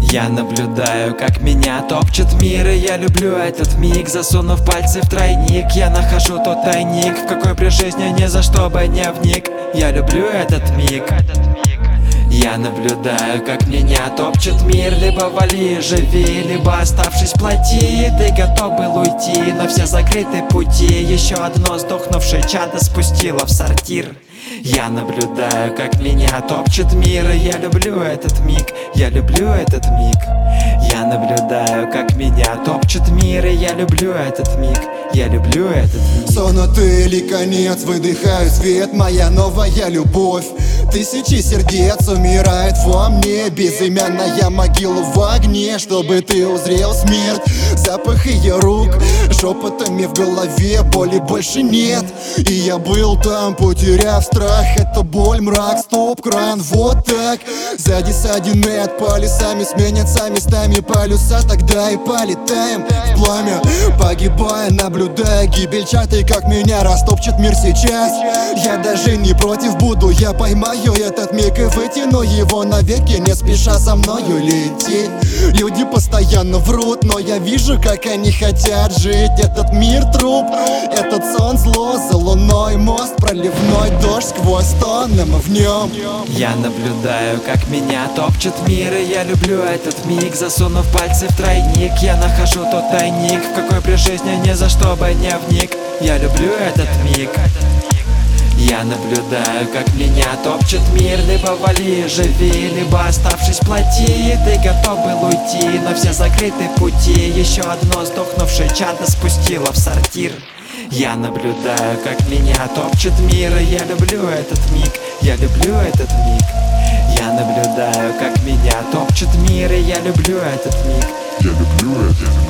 Я наблюдаю, как меня топчет мир, и я люблю этот миг. Засунув пальцы в тройник, я нахожу тот тайник, в какой при жизни ни за что бы не вник. Я люблю этот миг. Я наблюдаю, как меня топчет мир. Либо вали, живи, либо оставшись плати. Ты готов был уйти, но все закрыты пути. Еще одно сдохнувшее чадо спустило в сортир. Я наблюдаю, как меня топчет мир, и я люблю этот миг, я люблю этот миг. Я наблюдаю, как меня топчет мир, и я люблю этот миг, я люблю этот миг. Сон ты или конец, выдыхаю свет, моя новая любовь. Тысячи сердец умирает во мне, безымянная могила в огне, чтобы ты узрел смерть. Запах ее рук, шепотами в голове, боли больше нет. И я был там, потеряв страх, это боль, мрак, стоп-кран, вот так. Сзади садинет, полюсами сменятся местами полюса, тогда и полетаем в пламя, погибая, наблюдая гибель чатой, как меня растопчет мир сейчас. Я даже не против буду, я поймаю этот миг и вытяну его навеки, не спеша со мною лететь. Люди постоянно врут, но я вижу, как они хотят жить. Этот мир труп, этот сон зло, за луной мост, проливной дождь сквозь тонем в нем. Я наблюдаю, как меня топчет мир, и я люблю этот миг. Засунув пальцы в тройник, я нахожу тот тайник, в какой при жизни ни за что бы не вник. Я люблю этот миг. Я наблюдаю, как меня топчет мир. Либо вали, живи, либо оставшись плати. Ты готов был уйти, но все закрыты пути. Еще одно сдохнувшее чадо спустило в сортир. Я наблюдаю, как меня топчет мир, и я люблю этот миг, я люблю этот миг. Я наблюдаю, как меня топчет мир, и я люблю этот миг, Я люблю этот миг.